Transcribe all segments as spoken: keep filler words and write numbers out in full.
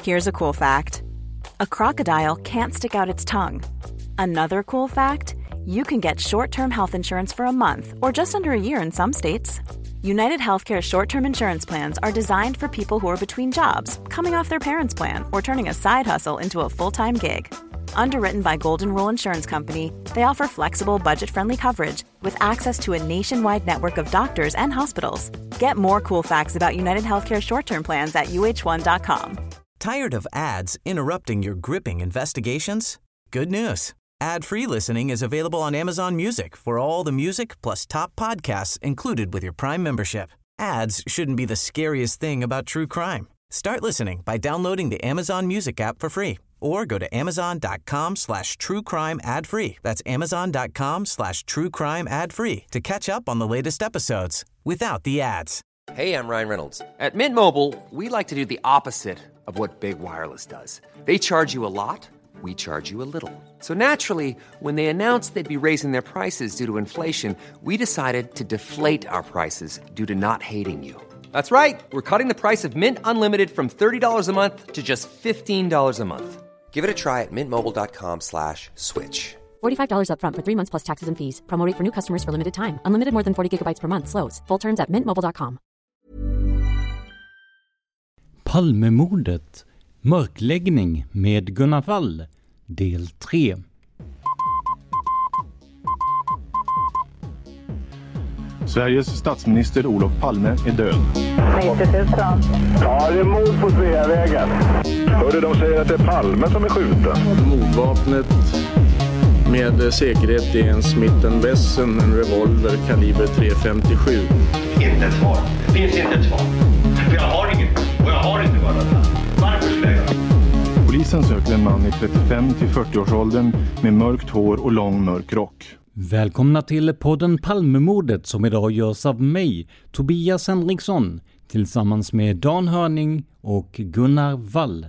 Here's a cool fact. A crocodile can't stick out its tongue. Another cool fact, you can get short-term health insurance for a month or just under a year in some states. United Healthcare short-term insurance plans are designed for people who are between jobs, coming off their parents' plan, or turning a side hustle into a full-time gig. Underwritten by Golden Rule Insurance Company, they offer flexible, budget-friendly coverage with access to a nationwide network of doctors and hospitals. Get more cool facts about United Healthcare short-term plans at U H one dot com. Tired of ads interrupting your gripping investigations? Good news. Ad-free listening is available on Amazon Music for all the music plus top podcasts included with your Prime membership. Ads shouldn't be the scariest thing about true crime. Start listening by downloading the Amazon Music app for free or go to amazon.com slash true crime ad free. That's amazon.com slash true crime ad free to catch up on the latest episodes without the ads. Hey, I'm Ryan Reynolds. At Mint Mobile, we like to do the opposite of what Big Wireless does. They charge you a lot. We charge you a little. So naturally, when they announced they'd be raising their prices due to inflation, we decided to deflate our prices due to not hating you. That's right. We're cutting the price of Mint Unlimited from thirty dollars a month to just fifteen dollars a month. Give it a try at mintmobile.com slash switch. forty-five dollars up front for three months plus taxes and fees. Promo rate for new customers for limited time. Unlimited more than forty gigabytes per month. Slows full terms at mint mobile dot com. Palmemordet. Mörkläggning med Gunnar Wall. Del tre. Sveriges statsminister Olof Palme är död. nittio tusen. Ja, det är mord på Sveavägen. Hörde de säger att det är Palme som är skjuten. Mordvapnet med säkerhet är en Smith and Wesson, en revolver kaliber tre femtiosju. Inte ett svar. Det finns inte ett svar. För jag har inget. Och jag har inte varit där. Varför skulle jag? Polisen söker en man i trettiofem till fyrtio-årsåldern med mörkt hår och lång mörk rock. Välkomna till podden Palmemordet som idag görs av mig, Tobias Henriksson, tillsammans med Dan Hörning och Gunnar Wall.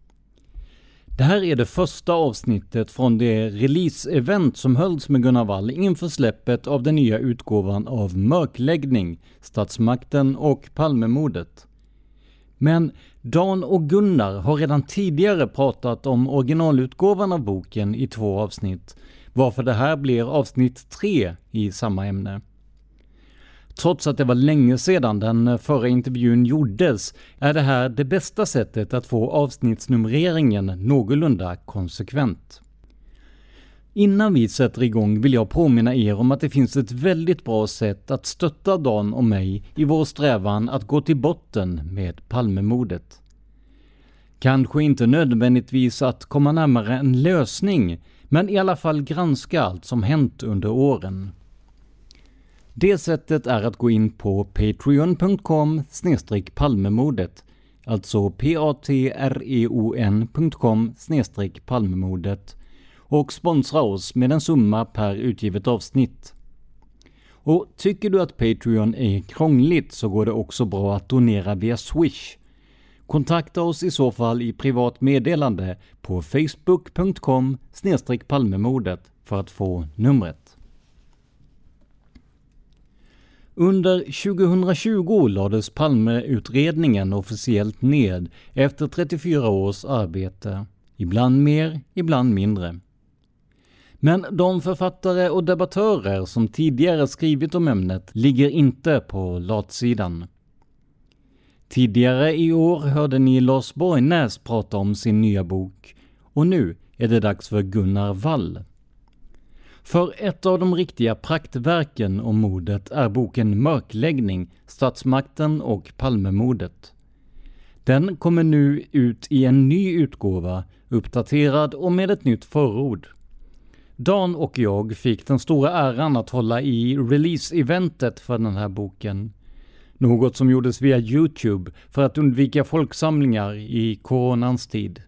Det här är det första avsnittet från det release-event som hölls med Gunnar Wall inför släppet av den nya utgåvan av Mörkläggning, Statsmakten och Palmemordet. Men Dan och Gunnar har redan tidigare pratat om originalutgåvan av boken i två avsnitt, varför det här blir avsnitt tre i samma ämne. Trots att det var länge sedan den förra intervjun gjordes är det här det bästa sättet att få avsnittsnumreringen någorlunda konsekvent. Innan vi sätter igång vill jag påminna er om att det finns ett väldigt bra sätt att stötta Dan och mig i vår strävan att gå till botten med Palmemordet. Kanske inte nödvändigtvis att komma närmare en lösning, men i alla fall granska allt som hänt under åren. Det sättet är att gå in på patreon punkt com slash palmemordet, alltså p-a-t-r-e-o-n punkt com slash palmemordet, och sponsra oss med en summa per utgivet avsnitt. Och tycker du att Patreon är krångligt så går det också bra att donera via Swish. Kontakta oss i så fall i privat meddelande på facebook punkt com slash palmemordet för att få numret. Under tjugohundratjugo lades Palmeutredningen officiellt ned efter trettiofyra års arbete. Ibland mer, ibland mindre. Men de författare och debattörer som tidigare skrivit om ämnet ligger inte på latsidan. Tidigare i år hörde ni Lars Borgnäs prata om sin nya bok och nu är det dags för Gunnar Wall. För ett av de riktiga praktverken om mordet är boken Mörkläggning, Statsmakten och Palmemordet. Den kommer nu ut i en ny utgåva, uppdaterad och med ett nytt förord. Dan och jag fick den stora äran att hålla i release-eventet för den här boken. Något som gjordes via YouTube för att undvika folksamlingar i coronans tid.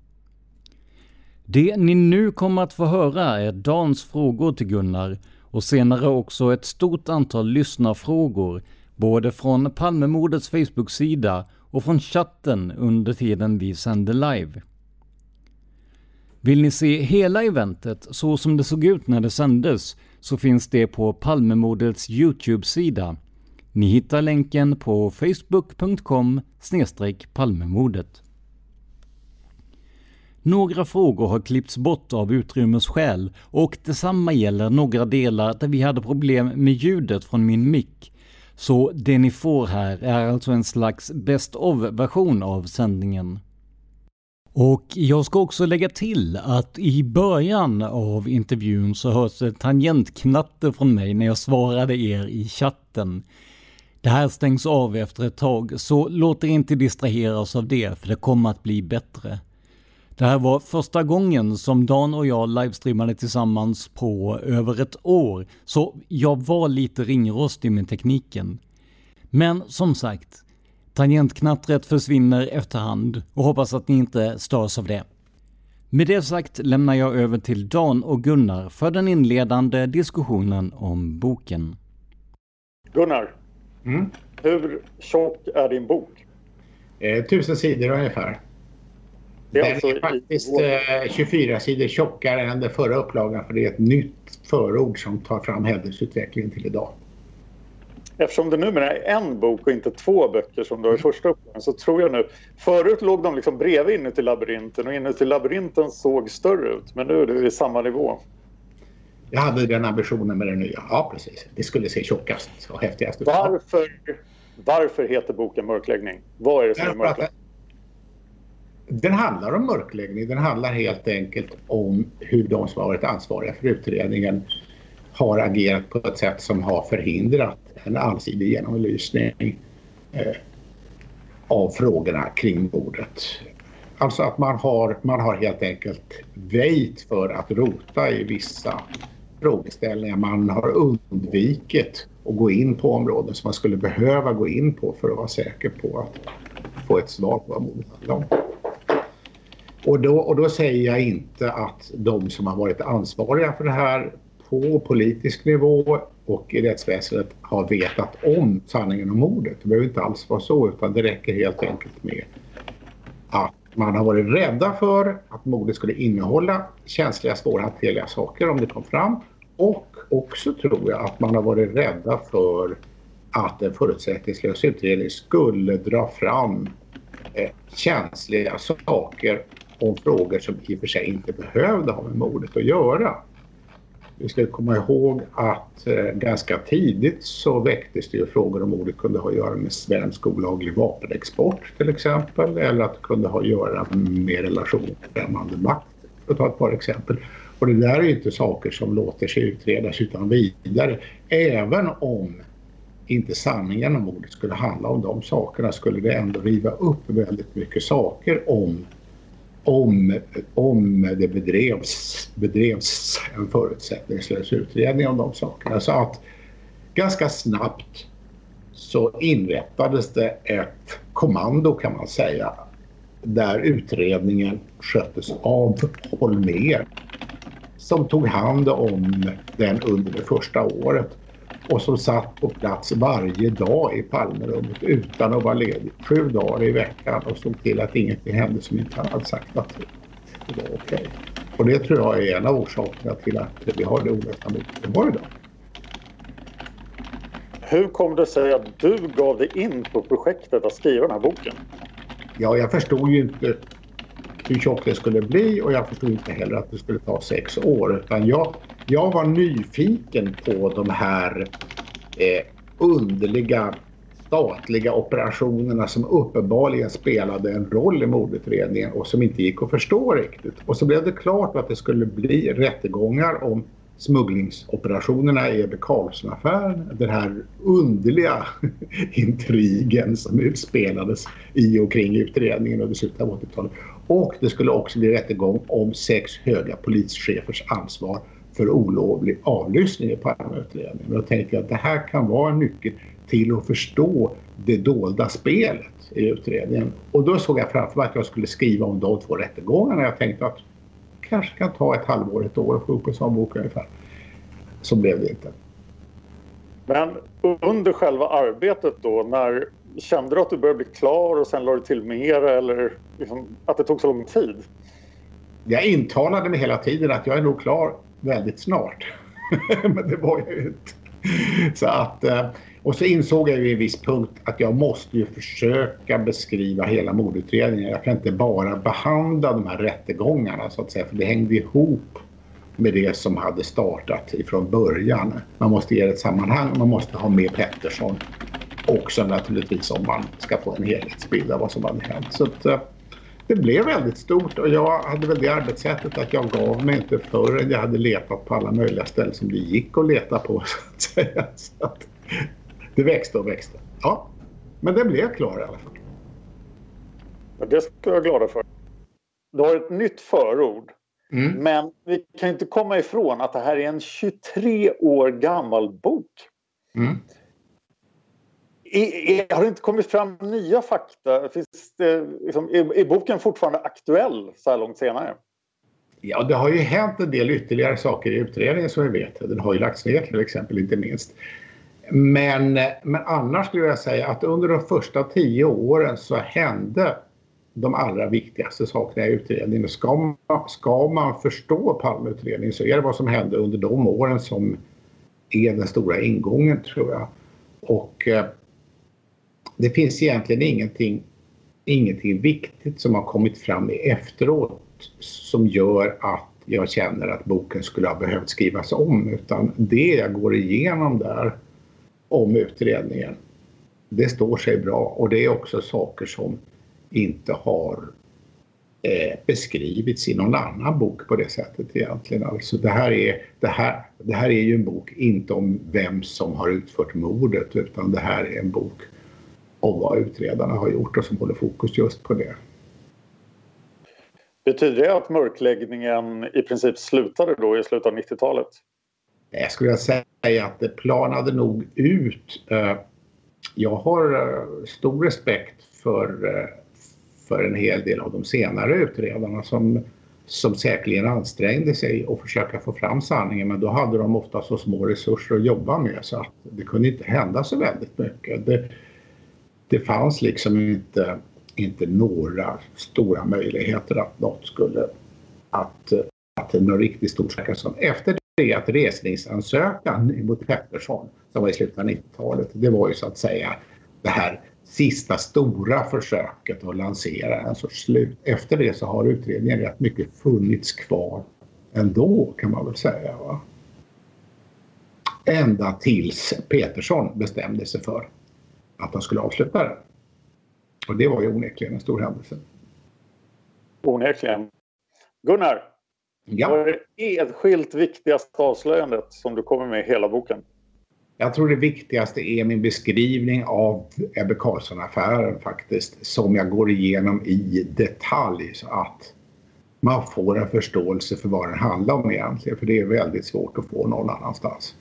Det ni nu kommer att få höra är Dans frågor till Gunnar och senare också ett stort antal lyssnarfrågor, både från Palmemordets Facebook-sida och från chatten under tiden vi sände live. Vill ni se hela eventet så som det såg ut när det sändes så finns det på Palmemordets YouTube-sida. Ni hittar länken på facebook punkt com slash palmemordet. Några frågor har klippts bort av utrymmesskäl och detsamma gäller några delar där vi hade problem med ljudet från min mick. Så det ni får här är alltså en slags best of-version av sändningen. Och jag ska också lägga till att i början av intervjun så hörs det tangentknatter från mig när jag svarade er i chatten. Det här stängs av efter ett tag, så låt er inte distraheras av det, för det kommer att bli bättre. Det här var första gången som Dan och jag livestreamade tillsammans på över ett år, så jag var lite ringrostig med tekniken. Men som sagt, tangentknattret försvinner efterhand och hoppas att ni inte störs av det. Med det sagt lämnar jag över till Dan och Gunnar för den inledande diskussionen om boken. Gunnar, mm? hur tjock är din bok? Eh, tusen sidor ungefär. Det är, den alltså är faktiskt eh, tjugofyra sidor tjockare än den förra upplagan, för det är ett nytt förord som tar fram händelseutvecklingen till idag. Eftersom det numera är en bok och inte två böcker som du har i första upplagan, så tror jag nu... Förut låg de liksom bredvid inne till labyrinten och inne till labyrinten såg större ut. Men nu är det i samma nivå. Jag hade den ambitionen med den nya. Ja, precis. Det skulle se tjockast och häftigast ut. Varför, varför heter boken Mörkläggning? Vad är det som är mörkläggning? Den handlar om mörkläggning. Den handlar helt enkelt om hur de som har varit ansvariga för utredningen har agerat på ett sätt som har förhindrat en allsidig genomlysning eh, av frågorna kring mordet. Alltså att man har, man har helt enkelt väjt för att rota i vissa frågeställningar. Man har undvikit att gå in på områden som man skulle behöva gå in på för att vara säker på att få ett svar på vad mordet handlar om. Och då, och då säger jag inte att de som har varit ansvariga för det här på politisk nivå och i rättsväsendet har vetat om sanningen om mordet. Det behöver inte alls vara så, utan det räcker helt enkelt med att man har varit rädda för att mordet skulle innehålla känsliga, svårhanterliga saker om det kom fram. Och också tror jag att man har varit rädda för att en förutsättningslös utredning skulle dra fram eh, känsliga saker om frågor som i och för sig inte behövde ha med mordet att göra. Vi ska komma ihåg att eh, ganska tidigt så väcktes det ju frågor om mordet kunde ha att göra med svensk olaglig vapenexport till exempel. Eller att det kunde ha att göra med relation till främmande makt, för att ta ett par exempel. Och det där är ju inte saker som låter sig utredas utan vidare. Även om inte sanningen om mordet skulle handla om de sakerna, skulle det ändå riva upp väldigt mycket saker om Om, om det bedrevs, bedrevs en förutsättningslös utredning om de sakerna. Så att ganska snabbt så inrättades det ett kommando, kan man säga, där utredningen sköttes av Holmér, som tog hand om den under det första året och som satt på plats varje dag i Palmerummet utan att vara ledig. Sju dagar i veckan och såg till att ingenting hände som inte hade sagt att det var okej. Och det tror jag är en av orsakerna till att vi har det olösta mordet vi har idag. Hur kom det sig att du gav dig in på projektet att skriva den här boken? Ja, jag förstod ju inte hur tjock det skulle bli och jag förstod inte heller att det skulle ta sex år. Utan jag, jag var nyfiken på de här eh, underliga statliga operationerna som uppenbarligen spelade en roll i mordutredningen och som inte gick att förstå riktigt. Och så blev det klart att det skulle bli rättegångar om smugglingsoperationerna i Ebbe Carlsson-affären. Den här underliga intrigen som utspelades i och kring utredningen under slutet av åttiotalet. Och det skulle också bli rättegång om sex höga polischefers ansvar för olovlig avlyssning i Palmeutredningen. Och jag tänkte att det här kan vara en nyckel till att förstå det dolda spelet i utredningen. Och då såg jag framför mig att jag skulle skriva om de två rättegångarna. Jag tänkte att det kanske kan ta ett halvår, ett år att få upp en sån bok ungefär. Så blev det inte. Men under själva arbetet då, när kände du att du började bli klar och sen lade du till mer, eller liksom att det tog så lång tid? Jag intalade mig hela tiden att jag är nog klar väldigt snart. Men det var jag ju inte. Så att, och så insåg jag vid en viss punkt att jag måste ju försöka beskriva hela mordutredningen. Jag kan inte bara behandla de här rättegångarna så att säga, för det hängde ihop med det som hade startat ifrån början. Man måste ge ett sammanhang, man måste ha med Pettersson också naturligtvis om man ska få en helhetsbild av vad som hade hänt. Så att, det blev väldigt stort och jag hade väl det arbetssättet att jag gav mig inte förrän jag hade letat på alla möjliga ställen som det gick att leta på så att säga. Så att det växte och växte. Ja, men det blev klar i alla fall. Det ska jag vara glada för. Du har ett nytt förord. Mm. Men vi kan inte komma ifrån att det här är en tjugotre år gammal bok. Mm. I, i, har det inte kommit fram nya fakta? Finns det, liksom, är, är boken fortfarande aktuell så här långt senare? Ja, det har ju hänt en del ytterligare saker i utredningen som vi vet. Den har ju lagts ner till exempel, inte minst. Men, men annars skulle jag säga att under de första tio åren så hände de allra viktigaste sakerna i utredningen. Ska man, ska man förstå Palmeutredningen så är det vad som hände under de åren som är den stora ingången, tror jag. Och eh, det finns egentligen ingenting, ingenting viktigt som har kommit fram efteråt som gör att jag känner att boken skulle ha behövt skrivas om, utan det jag går igenom där om utredningen, det står sig bra, och det är också saker som inte har eh, beskrivits i någon annan bok på det sättet egentligen. Alltså det här är, det här, det här är ju en bok inte om vem som har utfört mordet, utan det här är en bok om vad utredarna har gjort och som håller fokus just på det. Betyder det att mörkläggningen i princip slutade då i slutet av nittiotalet? Jag skulle säga att det planade nog ut. Jag har stor respekt för, för en hel del av de senare utredarna som, som säkerligen ansträngde sig att försöka få fram sanningen, men då hade de ofta så små resurser att jobba med så att det kunde inte hända så väldigt mycket. Det, det fanns liksom inte, inte några stora möjligheter att något skulle, att, att något riktigt stort säkerhet. Efter det att resningsansökan mot Pettersson som var i slutet av nittiotalet, det var ju så att säga det här sista stora försöket att lansera en sorts slut. Efter det så har utredningen rätt mycket funnits kvar ändå, kan man väl säga, va? Ända tills Pettersson bestämde sig för att han skulle avsluta det. Och det var ju onekligen en stor händelse. Onekligen. Gunnar, ja. Vad är det enskilt viktigaste avslöjandet som du kommer med i hela boken? Jag tror det viktigaste är min beskrivning av Ebbe Carlsson-affären faktiskt, som jag går igenom i detalj så att man får en förståelse för vad den handlar om egentligen, för det är väldigt svårt att få någon annanstans.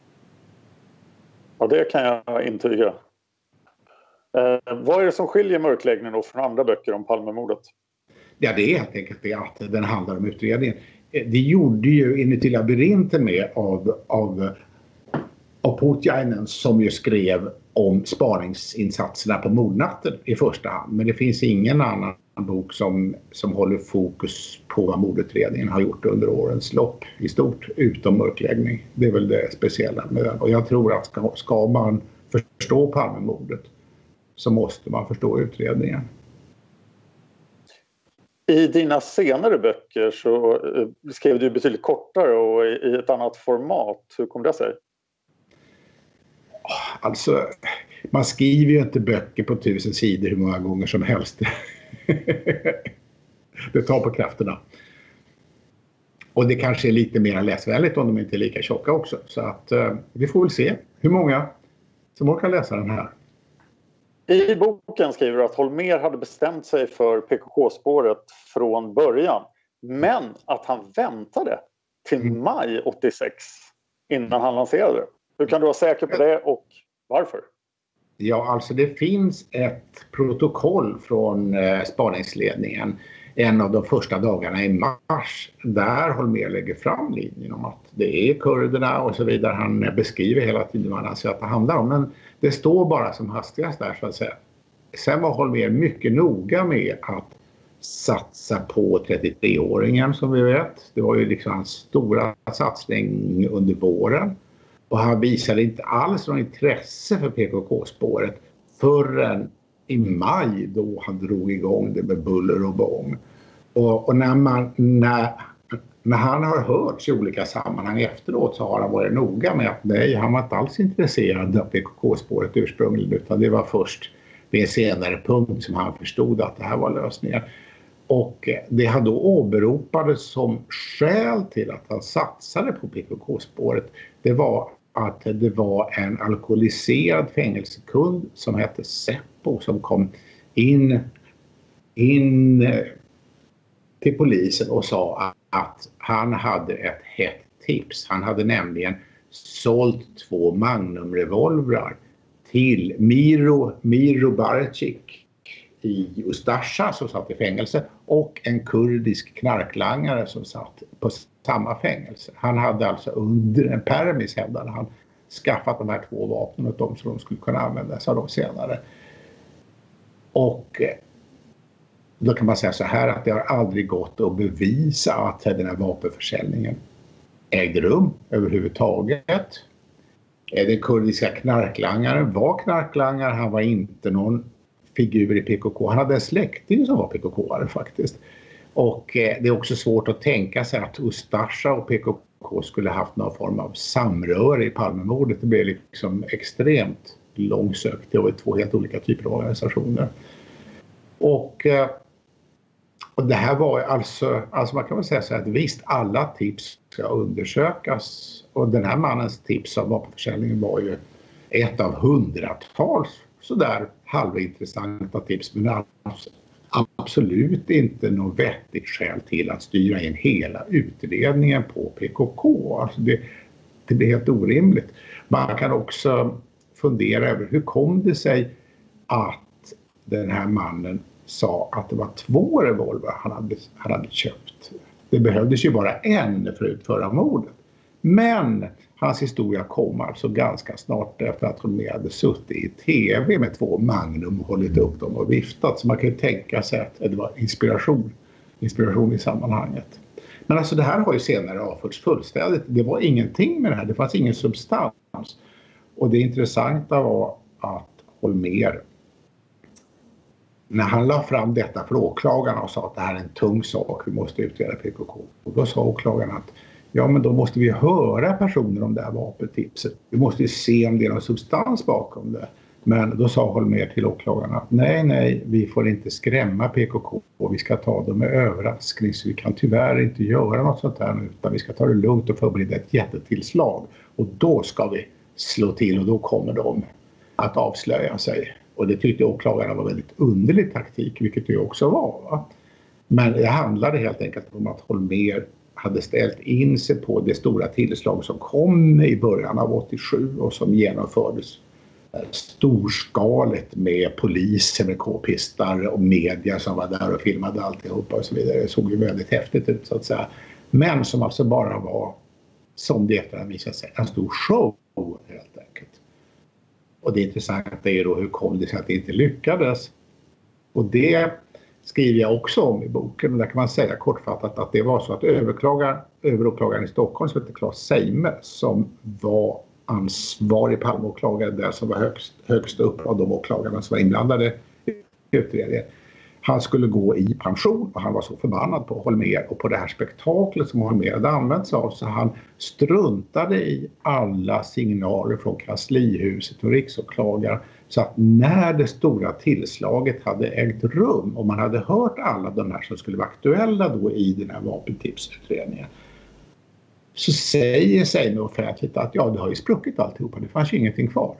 Ja, det kan jag intyga. Eh, vad är det som skiljer mörkläggningen då från andra böcker om Palmemordet? Ja, det är helt enkelt det att den handlar om utredningen. Det gjorde ju Inuti labyrinten med av, av, av Putiainen, som ju skrev om spaningsinsatserna på mordnatten i första hand. Men det finns ingen annan bok som, som håller fokus på vad mordutredningen har gjort under årens lopp i stort, utom mörkläggning. Det är väl det speciella med den. Och jag tror att ska, ska man förstå Palmemordet så måste man förstå utredningen. I dina senare böcker så skrev du betydligt kortare och i ett annat format. Hur kom det sig? Alltså, man skriver ju inte böcker på tusen sidor hur många gånger som helst. Det tar på krafterna. Och det kanske är lite mer läsvänligt om de inte är lika tjocka också. Så att eh, vi får väl se hur många som orkar läsa den här. I boken skriver du att Holmér hade bestämt sig för P K K-spåret från början. Men att han väntade till Mm. maj åttiosex innan han lanserade det. Hur kan du vara säker på det och varför? Ja, alltså det finns ett protokoll från eh, spaningsledningen en av de första dagarna i mars, där Holmér lägger fram linjen om att det är kurderna och så vidare. Han beskriver hela tiden vad han anser att det handlar om, men det står bara som hastigast där så att säga. Sen var Holmér mycket noga med att satsa på trettiotre-åringen som vi vet. Det var ju liksom hans stora satsning under våren. Och han visade inte alls någon intresse för P K K-spåret förrän i maj då han drog igång det med buller och bång. Och, och när, man, när, när han har hörts i olika sammanhang efteråt så har han varit noga med att nej, han var inte alls intresserad av P K K-spåret ursprungligen, utan det var först vid en senare punkt som han förstod att det här var lösningen. Och det han då åberopades som skäl till att han satsade på P K K-spåret, det var att det var en alkoholiserad fängelsekund som hette Seppo som kom in, in till polisen och sa att han hade ett hett tips. Han hade nämligen sålt två Magnum-revolvrar till Miro, Miro Barcik i Ustasja som satt i fängelse och en kurdisk knarklangare som satt på samma fängelse. Han hade alltså under en permis, hävdade han, skaffat de här två vapnen åt dem så de skulle kunna användas av dem senare. Och då kan man säga så här att det har aldrig gått att bevisa att den här vapenförsäljningen ägde rum överhuvudtaget. Den kurdiska knarklangaren var knarklangare, han var inte någon figur i P K K. Han hade en släkting som var P K K-are faktiskt. Och eh, det är också svårt att tänka sig att Ustasja och P K K skulle haft någon form av samröre i Palmemordet. Det blev liksom extremt långsökt. Det var två helt olika typer av organisationer. Och, eh, och det här var alltså, alltså man kan väl säga så att visst, alla tips ska undersökas. Och den här mannens tips om vapenförsäljningen var ju ett av hundratals sådär halvintressanta tips, men absolut inte något vettigt skäl till att styra in hela utredningen på P K K. Alltså det, det blir helt orimligt. Man kan också fundera över hur kom det sig att den här mannen sa att det var två revolver han hade, han hade köpt. Det behövdes ju bara en för att utföra mordet. Men hans historia kom alltså ganska snart efter att hon hade suttit i tv med två Magnum och hållit upp dem och viftat. Så man kan ju tänka sig att det var inspiration, inspiration i sammanhanget. Men alltså det här har ju senare avförts fullständigt. Det var ingenting med det här, det fanns ingen substans. Och det intressanta var att Holmér, när han la fram detta för åklagarna och sa att det här är en tung sak, vi måste utreda P K K. Och då sa åklagarna att ja, men då måste vi höra personer om det här vapentipset. Vi måste ju se om det är någon substans bakom det. Men då sa Holmér till åklagarna att nej, nej, vi får inte skrämma P K K och vi ska ta dem med överraskning. Så vi kan tyvärr inte göra något sånt här nu, utan vi ska ta det lugnt och förbereda ett jättetillslag. Och då ska vi slå till och då kommer de att avslöja sig. Och det tyckte åklagarna var väldigt underlig taktik, vilket det också var. Va? Men det handlade helt enkelt om att Holmér hade ställt in sig på det stora tillslag som kom i början av åttiosju och som genomfördes storskaligt med poliser med k-pistar och media som var där och filmade alltihopa och så vidare. Det såg ju väldigt häftigt ut så att säga. Men som alltså bara var, som det efterhand visade sig, en stor show helt enkelt. Och det intressanta är då hur kom det sig att det inte lyckades. Och det skriver jag också om i boken. Där kan man säga kortfattat att det var så att överklagaren, överåklagaren i Stockholm som heter Claes Seime, som var ansvarig Palmeåklagare där, som var högst, högst upp av de åklagarna som var inblandade i utredningen. Han skulle gå i pension och han var så förbannad på Holmér och på det här spektaklet som Holmér hade använt sig av, så han struntade i alla signaler från kanslihuset och riksåklagaren. Så att när det stora tillslaget hade ägt rum och man hade hört alla de här som skulle vara aktuella då i den här vapentipsutredningen, så säger sig med offentligt att ja, det har ju spruckit alltihopa, det fanns ju ingenting kvar.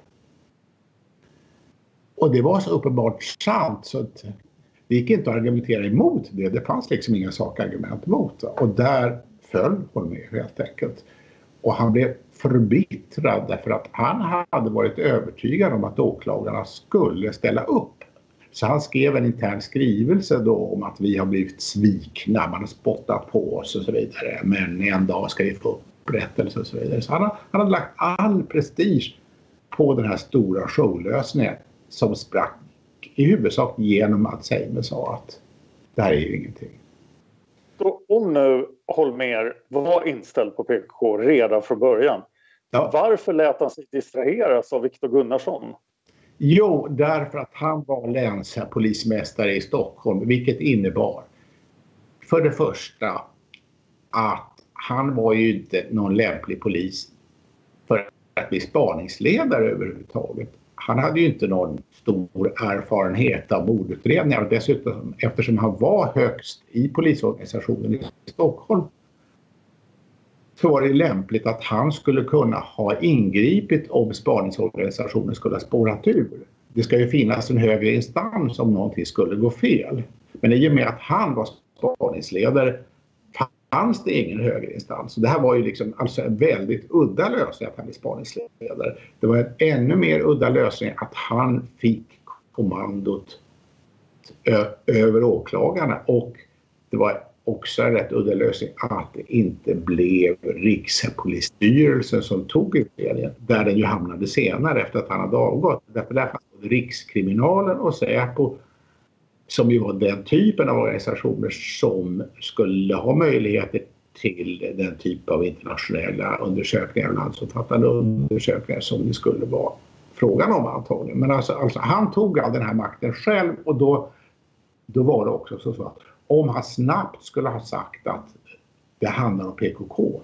Och det var så uppenbart sant så att det gick inte att argumentera emot det. Det fanns liksom inga sakargument emot. Och där föll Holmér helt enkelt. Och han blev förbittrad därför att han hade varit övertygad om att åklagarna skulle ställa upp. Så han skrev en intern skrivelse då om att vi har blivit svikna, man har spottat på oss och så vidare. Men en dag ska vi få upprättelse och så vidare. Så han, han hade lagt all prestige på den här stora showlösningen som sprack i huvudsak genom att Seime sa att det här är ju ingenting. Så om nu Holmér var inställd på P K K redan från början, Ja. Varför lät han sig distraheras av Viktor Gunnarsson? Jo, därför att han var länspolismästare i Stockholm, vilket innebar för det första att han var ju inte någon lämplig polis för att bli spaningsledare överhuvudtaget. Han hade ju inte någon stor erfarenhet av mordutredningar och dessutom eftersom han var högst i polisorganisationen i Stockholm så var det lämpligt att han skulle kunna ha ingripit om spaningsorganisationen skulle ha spårat ur. Det ska ju finnas en högre instans om någonting skulle gå fel. Men i och med att han var spaningsledare fanns det ingen högre instans. Det här var ju liksom alltså en väldigt udda lösning att han blev spaningsledare. Det var en ännu mer udda lösning att han fick kommandot ö- över åklagarna och det var också en rätt udda lösning att det inte blev Rikspolisstyrelsen som tog utredningen där den ju hamnade senare efter att han hade avgått. Därför där fanns det Rikskriminalen och Säpo som ju var den typen av organisationer som skulle ha möjligheter till den typ av internationella undersökningar och landsomfattande undersökningar som det skulle vara frågan om antagligen. Men alltså, alltså han tog all den här makten själv och då, då var det också så att om han snabbt skulle ha sagt att det handlar om P K K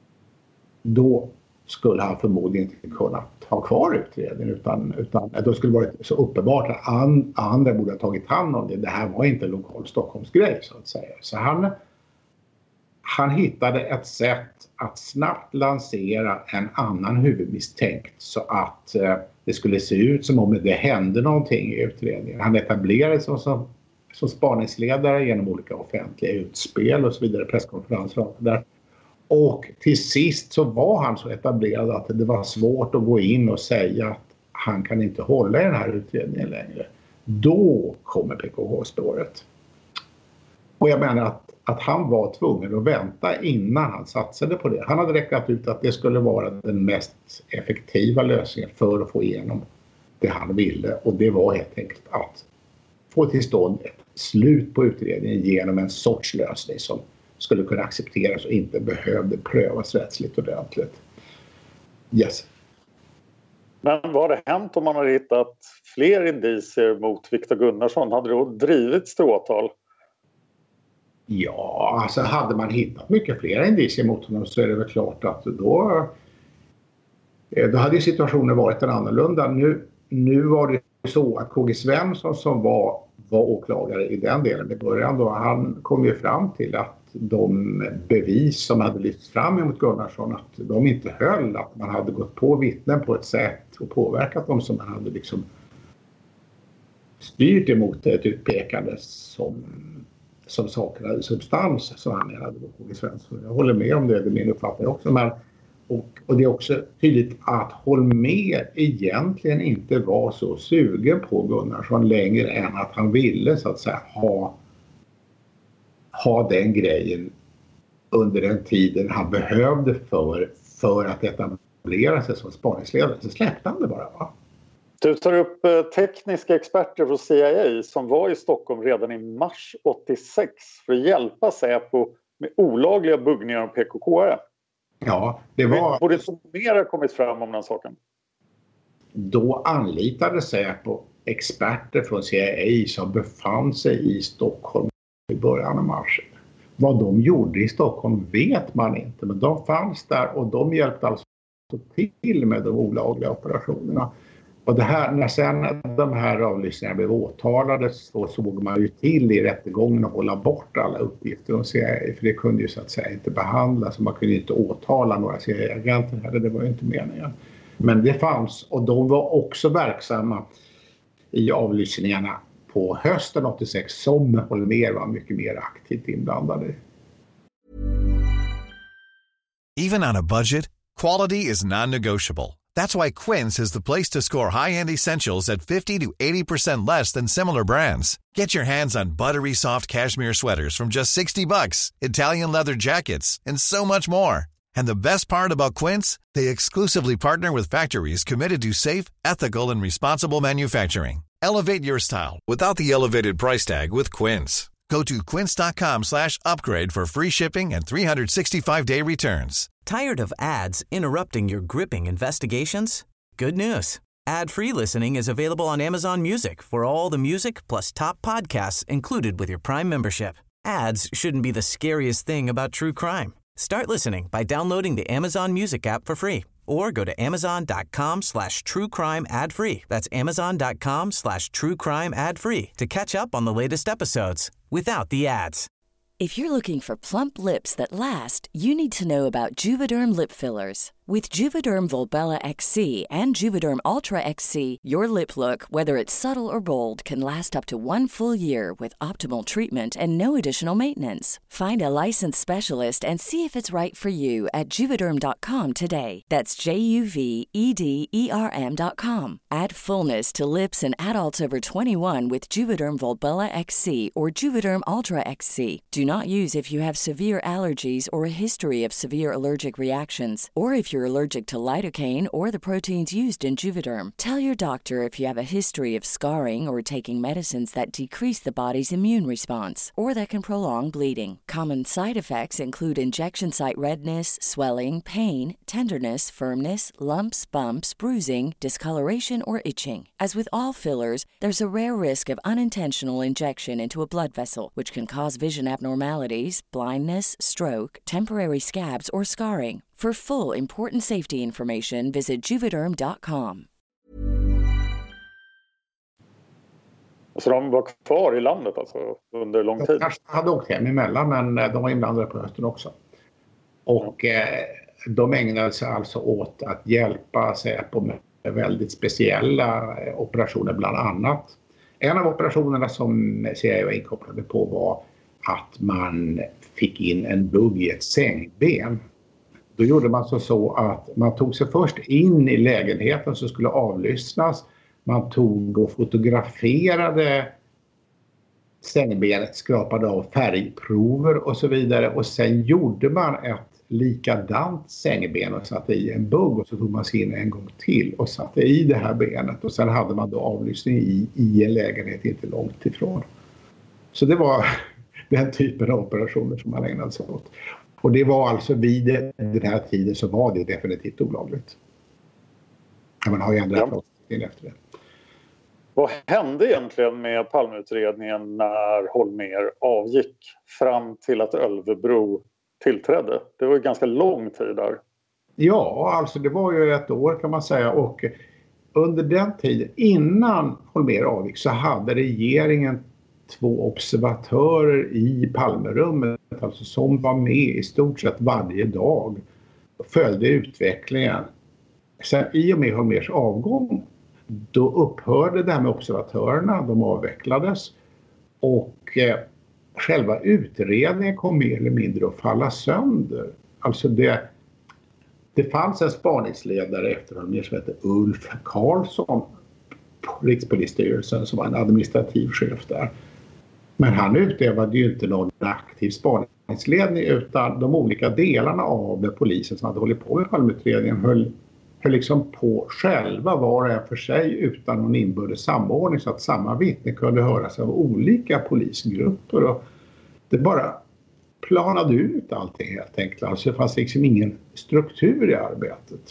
då skulle han förmodligen inte kunna ha kvar utredningen utan, utan då skulle det varit så uppenbart att an, andra borde ha tagit hand om det. Det här var inte en lokal Stockholmsgrej så att säga. Så han, han hittade ett sätt att snabbt lansera en annan huvudmisstänkt så att eh, det skulle se ut som om det hände någonting i utredningen. Han etablerade sig som, som spaningsledare genom olika offentliga utspel och så vidare, presskonferenser och där. Och till sist så var han så etablerad att det var svårt att gå in och säga att han kan inte hålla i den här utredningen längre. Då kommer P K K-spåret. Och jag menar att, att han var tvungen att vänta innan han satsade på det. Han hade räknat ut att det skulle vara den mest effektiva lösningen för att få igenom det han ville. Och det var helt enkelt att få till stånd ett slut på utredningen genom en sorts lösning som skulle kunna accepteras och inte behövde prövas rättsligt ordentligt. Yes. Men vad hade hänt om man hade hittat fler indicier mot Viktor Gunnarsson? Hade det drivits till åtal? Ja, alltså hade man hittat mycket fler indicier mot honom så är det väl klart att då, då hade ju situationen varit en annorlunda. Nu, nu var det så att K G Svensson som var, var åklagare i den delen i början då, han kom ju fram till att de bevis som hade lyfts fram emot Gunnarsson att de inte höll, att man hade gått på vittnen på ett sätt och påverkat dem som man hade liksom styrt emot ett utpekande som, som saknade substans som han menade på K G Svensson. Jag håller med om det, det är min uppfattning också. Men, och, och det är också tydligt att Holmér egentligen inte var så sugen på Gunnarsson längre än att han ville så att säga ha ha den grejen under den tiden han behövde för, för att etablera sig som spaningsledare. Så släppte han det bara, va? Du tar upp eh, tekniska experter från C I A som var i Stockholm redan i mars åttiosex för att hjälpa Säpo med olagliga buggningar om P K K-are. Ja, det var... Borde så mer ha kommit fram om den saken? Då anlitade Säpo experter från C I A som befann sig i Stockholm i början av mars. Vad de gjorde i Stockholm vet man inte, men de fanns där och de hjälpte alltså till med de olagliga operationerna. Och det här, när sen de här avlyssningarna blev åtalade så såg man ju till i rättegången att hålla bort alla uppgifter om C I A, för det kunde ju så att säga inte behandlas och man kunde inte åtala några C I A-agenter heller, det var ju inte meningen. Men det fanns och de var också verksamma i avlyssningarna på hösten åttiosex som Holmér var mycket mer aktivt inblandad i. Even on a budget, quality is non-negotiable. That's why Quince is the place to score high-end essentials at fifty to eighty percent less than similar brands. Get your hands on buttery soft cashmere sweaters from just sixty bucks, Italian leather jackets, and so much more. And the best part about Quince, they exclusively partner with factories committed to safe, ethical, and responsible manufacturing. Elevate your style without the elevated price tag with Quince. Go to quince.com slash upgrade for free shipping and three sixty-five day returns. Tired of ads interrupting your gripping investigations? Good news. Ad-free listening is available on Amazon Music for all the music plus top podcasts included with your Prime membership. Ads shouldn't be the scariest thing about true crime. Start listening by downloading the Amazon Music app for free or go to amazon.com slash true crime ad free. That's amazon.com slash true crime ad free to catch up on the latest episodes without the ads. If you're looking for plump lips that last, you need to know about Juvederm lip fillers. With Juvederm Volbella X C and Juvederm Ultra X C, your lip look, whether it's subtle or bold, can last up to one full year with optimal treatment and no additional maintenance. Find a licensed specialist and see if it's right for you at juvederm dot com today. That's J U V E D E R M dot com. Add fullness to lips in adults over twenty-one with Juvederm Volbella X C or Juvederm Ultra X C. Do not use if you have severe allergies or a history of severe allergic reactions, or if you're allergic to lidocaine or the proteins used in Juvederm. Tell your doctor if you have a history of scarring or taking medicines that decrease the body's immune response or that can prolong bleeding. Common side effects include injection site redness, swelling, pain, tenderness, firmness, lumps, bumps, bruising, discoloration, or itching. As with all fillers, there's a rare risk of unintentional injection into a blood vessel, which can cause vision abnormalities, blindness, stroke, temporary scabs, or scarring. For full important safety information, visit juvederm dot com. Så de var kvar i landet alltså under lång tid? De hade åkt hem emellan, men de var inblandade på hösten också. Och eh, de ägnade sig alltså åt att hjälpa Säpo med väldigt speciella operationer bland annat. En av operationerna som C I A var inkopplade på var att man fick in en bugg i ett sängben. Då gjorde man så, så att man tog sig först in i lägenheten som skulle avlyssnas. Man tog och fotograferade sängbenet, skrapade av färgprover och så vidare. Och sen gjorde man ett likadant sängben och satte i en bugg. Och så tog man sig in en gång till och satte i det här benet. Och sen hade man då avlyssning i, i en lägenhet inte långt ifrån. Så det var den typen av operationer som man ägnade sig åt. Och det var alltså vid den här tiden så var det definitivt olagligt. Man har ju ändrat ja. efter det. Vad hände egentligen med Palmeutredningen när Holmér avgick fram till att Ölvebro tillträdde? Det var ju ganska lång tid där. Ja, alltså det var ju ett år kan man säga. Och under den tiden innan Holmér avgick så hade regeringen två observatörer i Palmerummet, alltså som var med i stort sett varje dag och följde utvecklingen. Sen i och med Holmérs avgång då upphörde det här med observatörerna, de avvecklades och eh, själva utredningen kom mer eller mindre att falla sönder. Alltså det, det fanns en spaningsledare efter Holmér som hette Ulf Karlsson på Rikspolisstyrelsen som var en administrativ chef där. Men han utövade ju inte någon aktiv spaningsledning utan de olika delarna av polisen som hade hållit på med Palmeutredningen höll, höll liksom på själva var och en för sig utan någon inbördes samordning så att samma vittne kunde höras av olika polisgrupper och det bara planade ut allting helt enkelt. Alltså det fanns liksom ingen struktur i arbetet.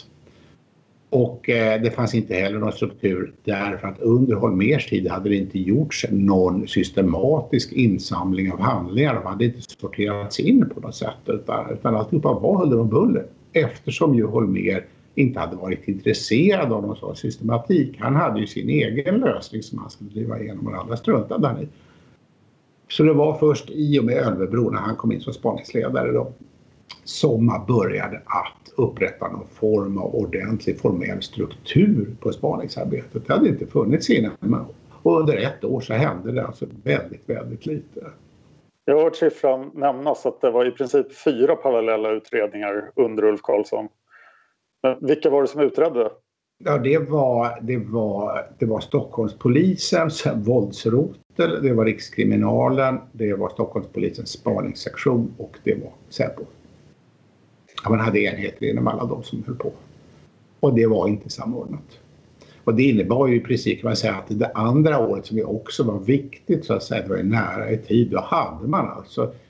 Och eh, det fanns inte heller någon struktur därför att under Holmérs tid hade det inte gjorts någon systematisk insamling av handlingar. De hade inte sorterats in på något sätt utan, utan alltihopa var huller om buller. Eftersom ju Holmér inte hade varit intresserad av någon sån systematik. Han hade ju sin egen lösning som han skulle driva igenom och alla struntade där i. Så det var först i och med Ölvebro när han kom in som spaningsledare då som man började att upprätta någon form av ordentlig formell struktur på spaningsarbetet. Det hade inte funnits innan. Och under ett år så hände det alltså väldigt, väldigt lite. Jag har hört siffran nämnas att det var i princip fyra parallella utredningar under Ulf Karlsson. Men vilka var det som utredde? Ja, det var, det var, det var Stockholmspolisens våldsrotel, det var Rikskriminalen, det var Stockholmspolisens spaningssektion och det var Säpo. Ja, man hade enheter inom alla de som höll på. Och det var inte samordnat. Och det innebar ju i princip kan man säga att det andra året som också var viktigt så att säga, det var nära i tid, då hade man alltså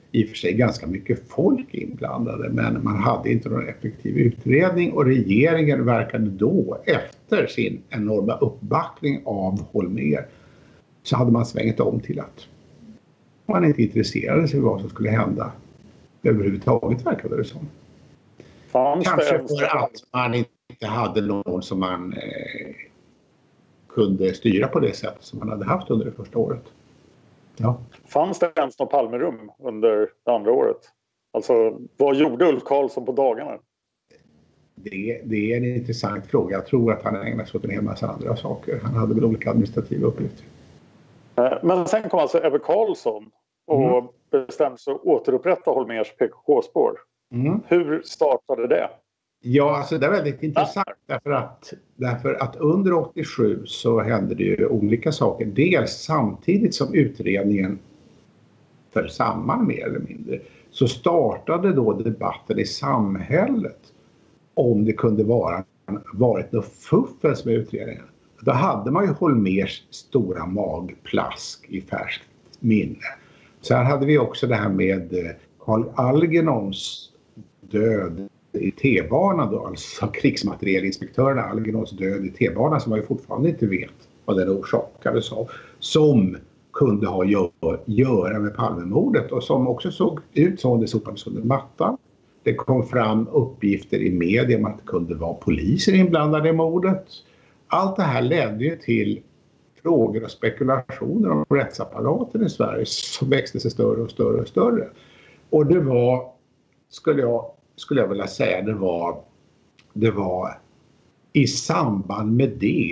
i och för sig ganska mycket folk inblandade, men man hade inte någon effektiv utredning och regeringen verkade då efter sin enorma uppbackning av Holmér så hade man svängt om till att man inte intresserade sig för vad som skulle hända överhuvudtaget, verkade det som. Kanske för att man inte hade någon som man eh, kunde styra på det sätt som man hade haft under det första året. Ja. Fanns det ens något Palmerum under det andra året? Alltså, vad gjorde Ulf Karlsson på dagarna? Det, det är en intressant fråga. Jag tror att han ägnade sig åt en hel massa andra saker. Han hade väl olika administrativa uppgifter. Men sen kom alltså Ebbe Carlsson och mm. bestämde sig att återupprätta Holmérs P K K-spår. Mm. Hur startade det? Ja, alltså det är väldigt intressant därför att, därför att under åttiosju så hände det ju olika saker. Dels samtidigt som utredningen föll samman mer eller mindre så startade då debatten i samhället om det kunde vara varit något fuffens med utredningen. Då hade man ju Holmérs stora magplask i färskt minne. Sen hade vi också det här med Carl Algernons död i T-banan då, alltså krigsmaterielinspektörerna Algernons död i T-banan som man ju fortfarande inte vet vad den orsakades av, som kunde ha gör, göra med Palmemordet och som också såg ut som det sopades under mattan. Det kom fram uppgifter i media om att det kunde vara poliser inblandade i mordet. Allt det här ledde ju till frågor och spekulationer om rättsapparaten i Sverige som växte sig större och större och större. Och det var, skulle jag, skulle jag vilja säga, det var, det var i samband med det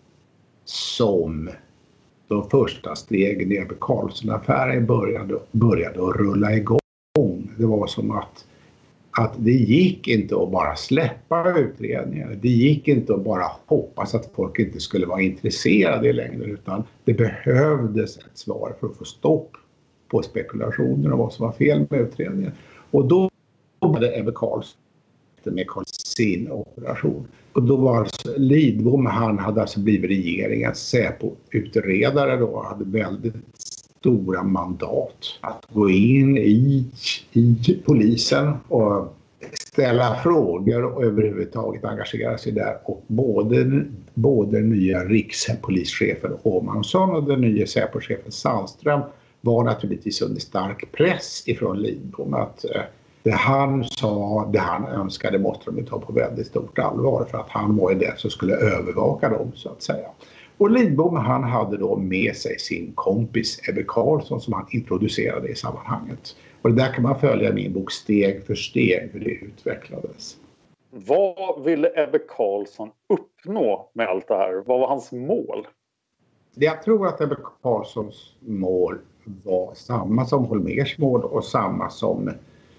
som de första stegen i Ebbe Carlsson-affären började, började att rulla igång. Det var som att att det gick inte att bara släppa utredningar. Det gick inte att bara hoppas att folk inte skulle vara intresserade längre, utan det behövdes ett svar för att få stopp på spekulationer om vad som var fel med utredningen. Och då började Ebbe Carlsson med sin operation. Och då var alltså Lidbom, han hade alltså blivit regeringens Säpo-utredare då, hade väldigt stora mandat att gå in i, i polisen och ställa frågor och överhuvudtaget engagera sig där. Och både, både den nya rikspolischefen Åmansson och den nya Säpo-chefen Sandström var naturligtvis under stark press ifrån Lidbom att eh, det han sa, det han önskade måste de ta på väldigt stort allvar, för att han var ju den som skulle övervaka dem så att säga. Och Lidbom, han hade då med sig sin kompis Ebbe Carlsson som han introducerade i sammanhanget. Och det där kan man följa i min bok steg för steg hur det utvecklades. Vad ville Ebbe Carlsson uppnå med allt det här? Vad var hans mål? Jag tror att Ebbe Carlssons mål var samma som Holmérs mål och samma som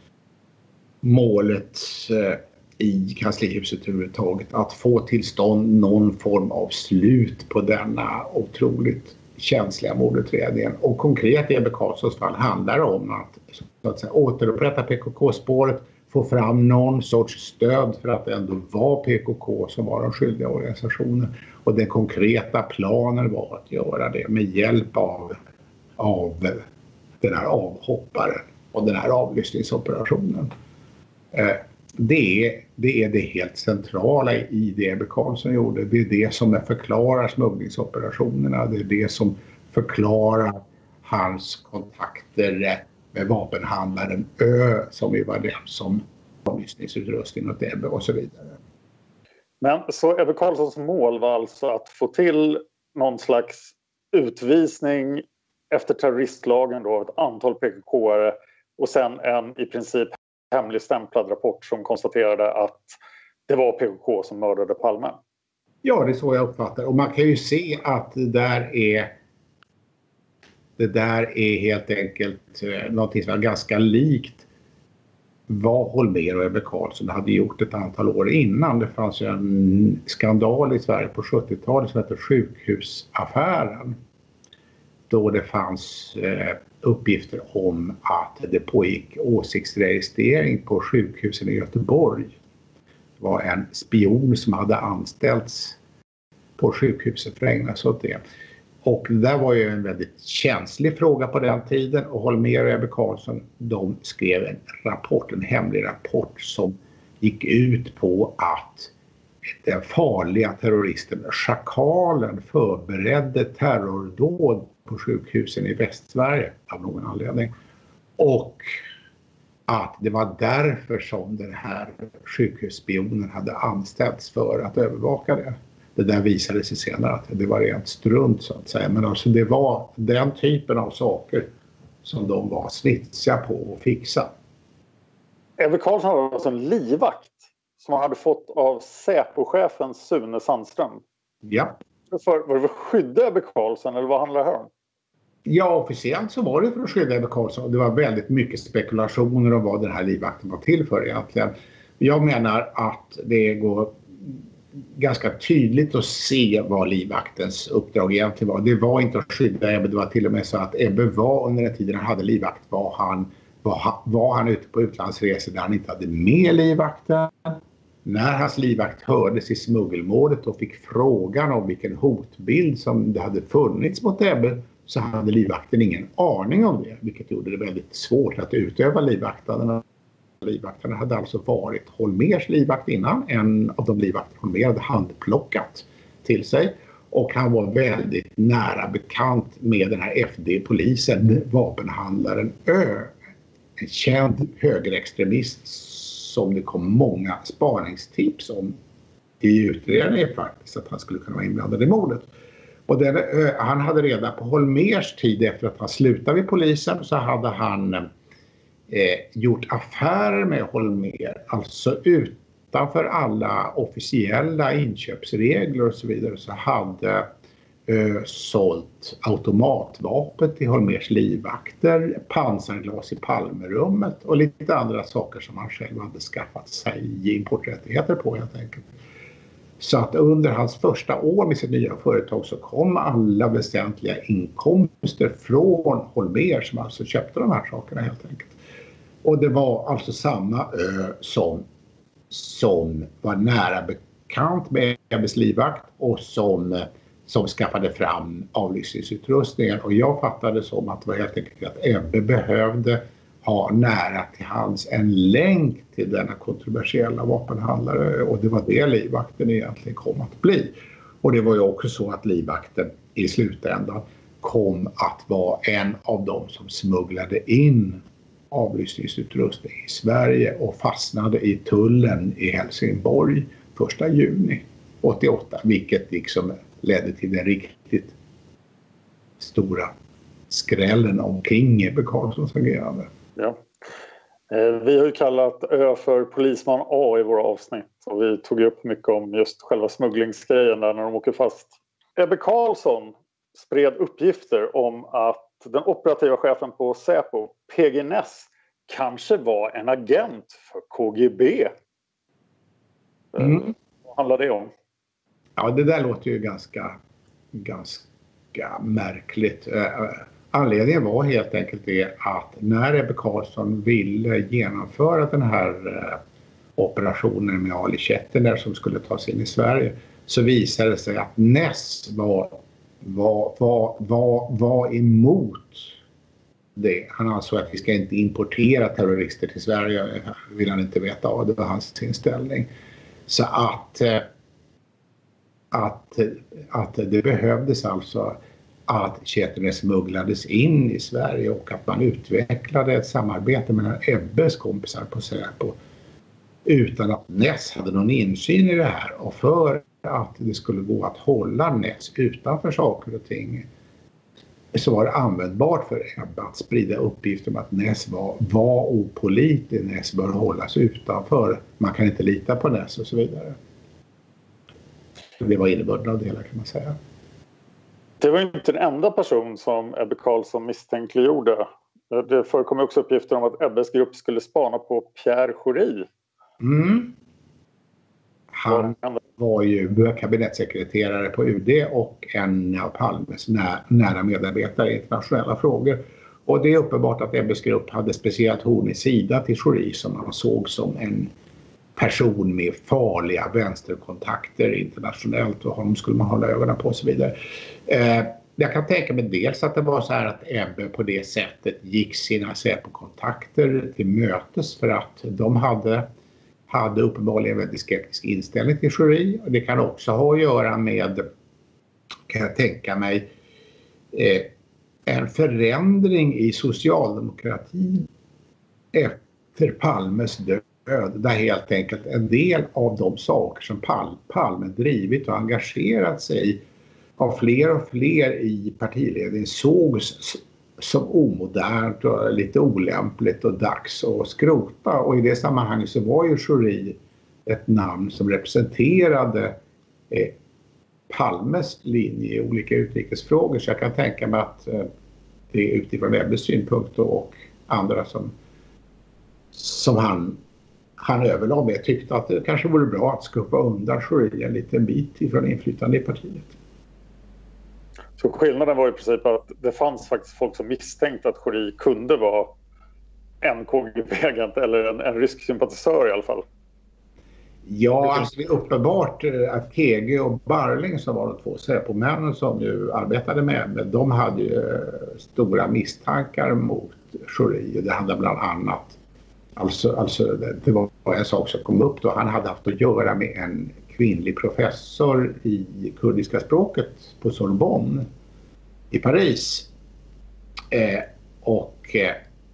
målet i kanslihuset överhuvudtaget, att få till stånd någon form av slut på denna otroligt känsliga mordutredningen. Och konkret i Ebbe Carlssons fall handlar det om att, så att säga, återupprätta P K K-spåret, få fram någon sorts stöd för att det ändå var P K K som var den skyldiga organisationen. Och den konkreta planen var att göra det med hjälp av, av den här avhopparen och den här avlyssningsoperationen. Eh, Det är, det är det helt centrala i det Ebbe Carlsson gjorde. Det är det som förklarar smugglingsoperationerna. Det är det som förklarar hans kontakter med vapenhandlaren Ö, som ju var den som avlyssningsutrustning åt Ebbe och så vidare. Men så Ebbe Carlssons mål var alltså att få till någon slags utvisning efter terroristlagen då av ett antal P K K-are och sen en i princip hemligstämplad rapport som konstaterade att det var P K K som mördade Palme. Ja, det är så jag uppfattar. Och man kan ju se att det där är det där är helt enkelt eh, någonting som är ganska likt vad Holmér och Ebbe Carlsson hade gjort ett antal år innan. Det fanns ju en skandal i Sverige på sjuttiotalet som heter sjukhusaffären. Då det fanns eh, uppgifter om att det pågick åsiktsregistrering på sjukhusen i Göteborg. Det var en spion som hade anställts på sjukhuset för att ägna sig åt det. Och det där var ju en väldigt känslig fråga på den tiden. Och Holmér och Ebbe Carlsson, de skrev en rapport, en hemlig rapport som gick ut på att den farliga terroristen Schakalen förberedde terrordåd på sjukhusen i Västsverige av någon anledning. Och att det var därför som den här sjukhusspionen hade anställts för att övervaka det. Det där visade sig senare att det var rent strunt så att säga. Men alltså det var den typen av saker som de var snitsiga på att fixa. Ebbe Carlsson var alltså en livvakt som han hade fått av Säpo-chefen Sune Sandström. Ja. För, var det för att skydda Ebbe Carlsson eller vad handlar det här om? Ja, officiellt så var det för att skydda Ebbe Carlsson. Det var väldigt mycket spekulationer om vad den här livvakten var till för egentligen. Jag menar att det går ganska tydligt att se vad livvaktens uppdrag egentligen var. Det var inte att skydda Ebbe, det var till och med så att Ebbe var under den tiden han hade livvakt var han, var, var han ute på utlandsresor där han inte hade med livvakten. När hans livvakt hördes i smuggelmålet och fick frågan om vilken hotbild som det hade funnits mot Ebbe så hade livvakten ingen aning om det, vilket gjorde det väldigt svårt att utöva livvakten. Livvakterna hade alltså varit Holmérs livvakt innan, en av de livvakter Holmér hade handplockat till sig. Och han var väldigt nära bekant med den här F D-polisen, vapenhandlaren Ö. En känd högerextremist som det kom många spaningstips om i utredningen faktiskt, att han skulle kunna vara inblandad i mordet. Och den, han hade redan på Holmérs tid efter att han slutade vid polisen så hade han eh, gjort affärer med Holmér. Alltså utanför alla officiella inköpsregler och så vidare så hade eh, sålt automatvapen till Holmérs livvakter, pansarglas i Palmerummet och lite andra saker som han själv hade skaffat sig importrättigheter på helt enkelt. Så att under hans första år med sitt nya företag så kom alla väsentliga inkomster från Holmér som alltså köpte de här sakerna helt enkelt. Och det var alltså samma ö som, som var nära bekant med Ebbes livvakt och som, som skaffade fram avlyssningsutrustningen. Och jag fattade som att det var helt enkelt att Ebbe behövde ha nära till hands en länk till denna kontroversiella vapenhandlare och det var det livvakten egentligen kom att bli. Och det var ju också så att livvakten i slutändan kom att vara en av dem som smugglade in avlyssningsutrustning i Sverige och fastnade i tullen i Helsingborg första juni åttioåtta, vilket liksom ledde till den riktigt stora skrällen omkring Ebbe Carlssons agerande. Ja. Vi har ju kallat Ö för polisman A i våra avsnitt och vi tog upp mycket om just själva smugglingsgrejen där när de åker fast. Ebbe Carlsson spred uppgifter om att den operativa chefen på Säpo, P G Ness, kanske var en agent för K G B. Mm. Vad handlar det om? Ja, det där låter ju ganska, ganska märkligt. Anledningen var helt enkelt det att när Ebbe Carlsson ville genomföra den här eh, operationen med Ali Chetner som skulle tas in i Sverige så visade det sig att Ness var, var, var, var, var emot det. Han ansåg att vi ska inte importera terrorister till Sverige, vill han inte veta av, det var hans inställning. Så att, eh, att, att det behövdes alltså att Chetner smugglades in i Sverige och att man utvecklade ett samarbete mellan Ebbes kompisar på Säpo utan att Ness hade någon insyn i det här. Och för att det skulle gå att hålla Ness utanför saker och ting så var det användbart för Ebbe att sprida uppgifter om att Ness var, var opålitlig, Ness bör hållas utanför, man kan inte lita på Ness och så vidare. Det var innebörden av det hela kan man säga. Det var inte den enda person som Ebbe Carlsson misstänkliggjorde. Det förekom också uppgifter om att Ebbes grupp skulle spana på Pierre Schori. Mm. Han var ju kabinettssekreterare på U D och en av Palmes nä- nära medarbetare i internationella frågor. Och det är uppenbart att Ebbes grupp hade speciellt horn i sida till Schori som man såg som en person med farliga vänsterkontakter internationellt och honom skulle man hålla ögonen på och så vidare. Eh, Jag kan tänka mig dels att det var så här att Ebbe på det sättet gick sina Säpo-kontakter till mötes för att de hade, hade uppenbarligen en väldigt skeptisk inställning till Schori. Och det kan också ha att göra med, kan jag tänka mig, eh, en förändring i socialdemokratin efter Palmes död. Där helt enkelt en del av de saker som Pal- Palme drivit och engagerat sig i av fler och fler i partiledningen sågs som omodernt och lite olämpligt och dags att skrota. Och i det sammanhanget så var ju Schori ett namn som representerade eh, Palmes linje i olika utrikesfrågor. Så jag kan tänka mig att eh, det är utifrån Ebbes synpunkt och andra som, som han, han överlag med tyckte att det kanske vore bra att skuppa undan Schori en liten bit ifrån inflytande i partiet. Så skillnaden var i princip att det fanns faktiskt folk som misstänkte att Schori kunde vara en K G B-agent eller en, en rysk sympatisör i alla fall. Ja, alltså det är uppenbart att K G och Barling som var de två Säpo-männen som nu arbetade med, men de hade ju stora misstankar mot Schori. Det hade bland annat, alltså, alltså det var en sak som kom upp då, han hade haft att göra med en kvinnlig professor i kurdiska språket på Sorbonne i Paris. Eh, och, eh,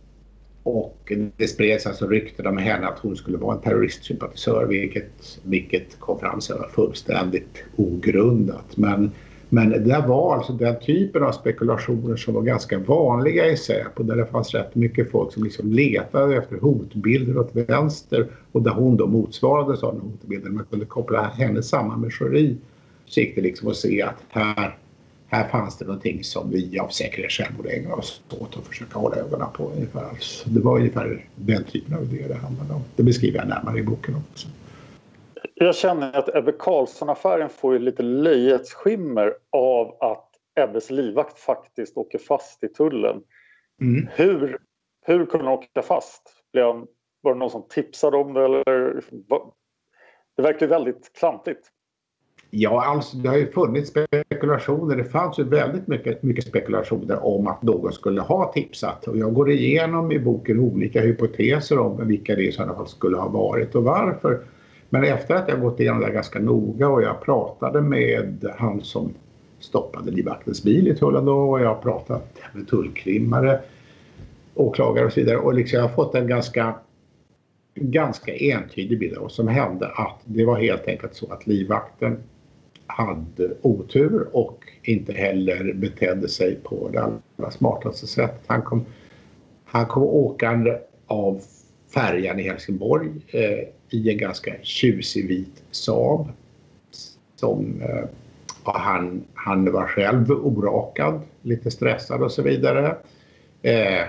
och det spreds alltså rykten om henne att hon skulle vara en terroristsympatisör, vilket, vilket kom fram sig var fullständigt ogrundat. Men, men det var alltså den typen av spekulationer som var ganska vanliga i Säpo, där det fanns rätt mycket folk som liksom letade efter hotbilder åt vänster och där hon då motsvarade sådana hotbilder. Man kunde koppla henne samman med Schori, så gick det liksom att se att här, här fanns det någonting som vi av säkerhetsskäl borde ägna oss åt och försöka hålla ögonen på ungefär. Så det var ungefär den typen av idéer det handlade om. Det beskriver jag närmare i boken också. Jag känner att Ebbe Carlsson-affären får ju lite löjets skimmer av att Ebbes livvakt faktiskt åker fast i tullen. Mm. Hur, hur kunde han åka fast? Blev han, var det någon som tipsade om det? Eller, det verkar väldigt klantigt. Ja, alltså det har ju funnits spekulationer. Det fanns ju väldigt mycket, mycket spekulationer om att någon skulle ha tipsat. Och jag går igenom i boken olika hypoteser om vilka det i sådana fall skulle ha varit och varför. Men efter att jag gått igenom det ganska noga och jag pratade med han som stoppade livvaktens bil i tullen då, och jag har pratat med tullkrimmare, åklagare och så vidare. Och liksom jag har fått en ganska, ganska entydig bild av vad som hände. Att det var helt enkelt så att livvakten hade otur och inte heller betedde sig på det allra smartaste sättet. Han kom, han kom åkande av färjan i Helsingborg eh, i en ganska tjusig vit Saab som eh, han, han var själv orakad, lite stressad och så vidare. Eh,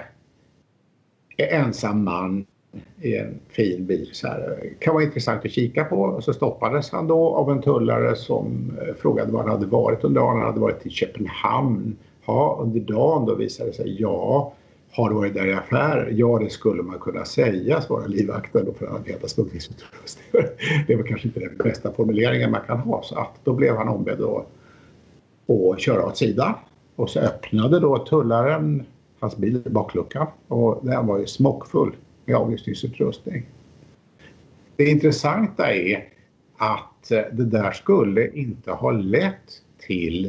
ensam man i en fin bil. Så här. Kan vara intressant att kika på. Och så stoppades han då av en tullare som eh, frågade var han hade varit under dagen. Han hade varit i Köpenhamn. Ja, under dagen då visade det sig, ja, har du varit där i affär? Ja, det skulle man kunna säga, svarade livvakten, och för att veta smugglingsutrustning. Det var kanske inte den bästa formuleringen man kan ha. Så att då blev han ombedd att, att köra åt sidan. Och så öppnade då tullaren hans bil i bakluckan. Och den var ju smockfull med avlyssningsutrustning. Det intressanta är att det där skulle inte ha lett till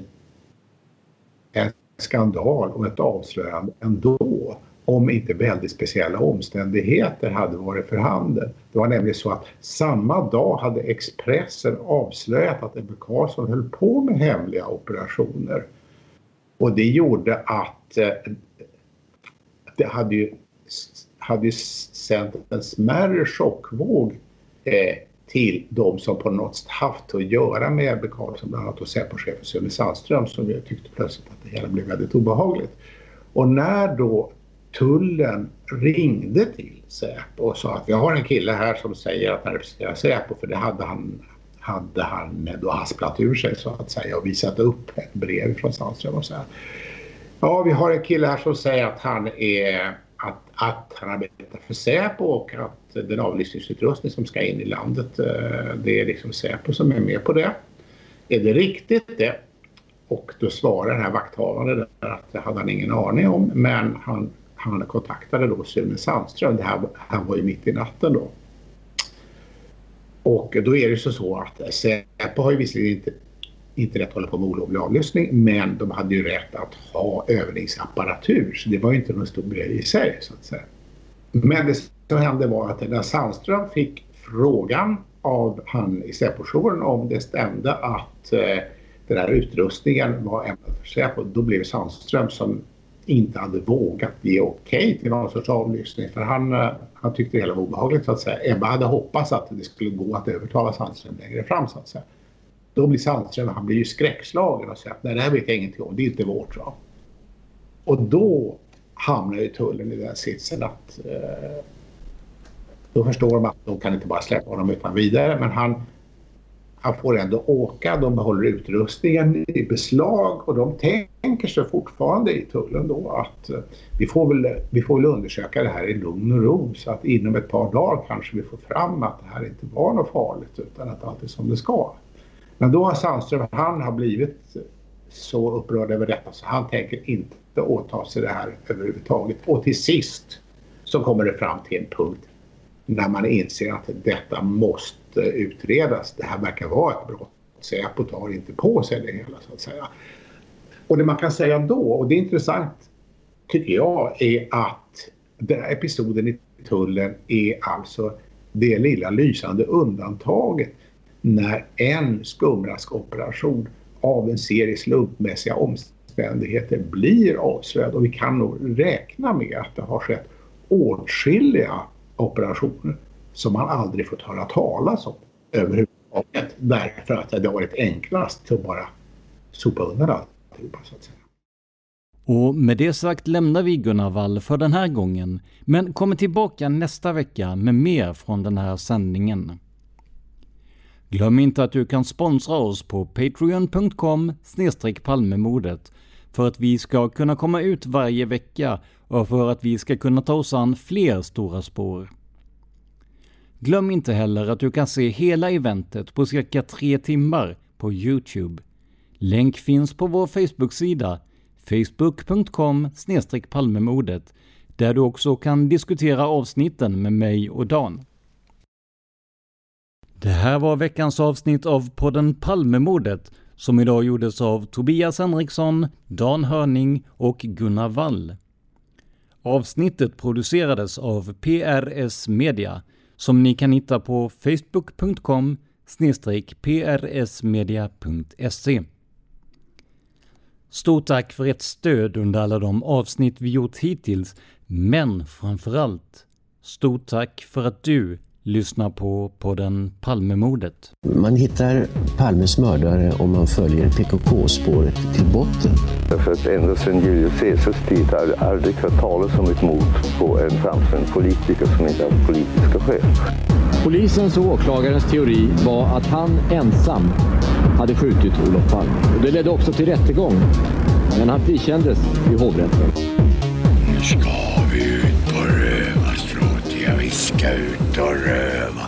en skandal och ett avslöjande ändå, om inte väldigt speciella omständigheter hade varit för handen. Det var nämligen så att samma dag hade Expressen avslöjat att Ebbe Carlsson höll på med hemliga operationer. Och det gjorde att eh, det hade ju, hade ju sänt en smärre chockvåg eh, till de som på något sätt haft att göra med Ebbe Carlsson, bland annat och Säpo-chefen Sune Sandström, som jag tyckte plötsligt att det hela blev väldigt obehagligt. Och när då tullen ringde till Säpo och sa att vi har en kille här som säger att han representerar Säpo, för det hade han, hade han då hasplat ur sig så att säga och visat upp ett brev från Sandström och så här. Ja, vi har en kille här som säger att han är Att, att han arbetar för Säpo och att den avlyssningsutrustning som ska in i landet, det är liksom Säpo som är med på det. Är det riktigt det? Och då svarade den här vakthavande där att det hade han ingen aning om, men han, han kontaktade då Sune Sandström. Det här, han var ju mitt i natten då. Och då är det så, så att Säpo har ju visserligen inte, inte rätt att hålla på med olovlig avlyssning, men de hade ju rätt att ha övningsapparatur, så det var ju inte någon stor grej i sig så att säga. Men det som hände var att när Sandström fick frågan av han i Säpo-jouren om det stämde att eh, den här utrustningen var ämnad för Säpo, då blev Sandström som inte hade vågat ge okej till någon sorts avlyssning, för han, han tyckte det hela var obehagligt så att säga. Ebba hade hoppats att det skulle gå att övertala Sandström längre fram så att säga. Då blir Sandström, han blir ju skräckslagen och säger att nej, det här vet jag ingenting om, det är inte vårt. Va? Och då hamnar ju tullen i den sitsen att eh, då förstår de att de kan inte bara släppa honom utan vidare, men han Han får ändå åka, de behåller utrustningen i beslag och de tänker sig fortfarande i tullen då att vi får väl, vi får väl undersöka det här i lugn och ro så att inom ett par dagar kanske vi får fram att det här inte var något farligt utan att allt är som det ska. Men då har Sandström, han har blivit så upprörd över detta så han tänker inte åta sig det här överhuvudtaget. Och till sist så kommer det fram till en punkt när man inser att detta måste utredas. Det här verkar vara ett brott. Säpo tar inte på sig det hela så att säga. Och det man kan säga då, och det är intressant tycker jag, är att den här episoden i tullen är alltså det lilla lysande undantaget när en skumraskoperation av en serie slumpmässiga omständigheter blir avslöjad. Och vi kan nog räkna med att det har skett åtskilliga operationer som man aldrig fått höra talas om överhuvudtaget. Därför att det har varit enklast att bara sopa undan alltihopa så att säga. Och med det sagt lämnar vi Gunnar Wall för den här gången, men kommer tillbaka nästa vecka med mer från den här sändningen. Glöm inte att du kan sponsra oss på patreon punkt com slash palmemordet för att vi ska kunna komma ut varje vecka och för att vi ska kunna ta oss an fler stora spår. Glöm inte heller att du kan se hela eventet på cirka tre timmar på YouTube. Länk finns på vår Facebook-sida facebook punkt com slash palmemordet där du också kan diskutera avsnitten med mig och Dan. Det här var veckans avsnitt av podden Palmemordet som idag gjordes av Tobias Henriksson, Dan Hörning och Gunnar Wall. Avsnittet producerades av P R S Media som ni kan hitta på facebook punkt com slash p r s media punkt se. Stort tack för ert stöd under alla de avsnitt vi gjort hittills, men framförallt stort tack för att du lyssnar på podden Palmemordet. Man hittar Palmes mördare om man följer P K K-spåret till botten. För att ända sedan Julius Caesars tid har det aldrig hört talas om ett mord på en framstående politiker som inte har politiska skäl. Polisens och åklagarens teori var att han ensam hade skjutit Olof Palme. Och det ledde också till rättegång, men han frikändes i hovrätten. Nu ska vi ut på rövarstråt, ja vi ska ut och röva.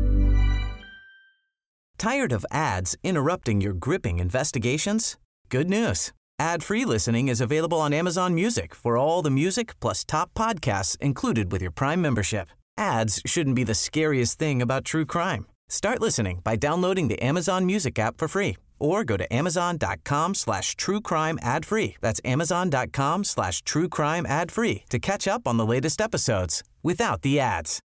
Tired of ads interrupting your gripping investigations? Good news. Ad-free listening is available on Amazon Music for all the music plus top podcasts included with your Prime membership. Ads shouldn't be the scariest thing about true crime. Start listening by downloading the Amazon Music app for free or go to amazon.com slash true crime ad free. That's amazon.com slash true crime ad free to catch up on the latest episodes without the ads.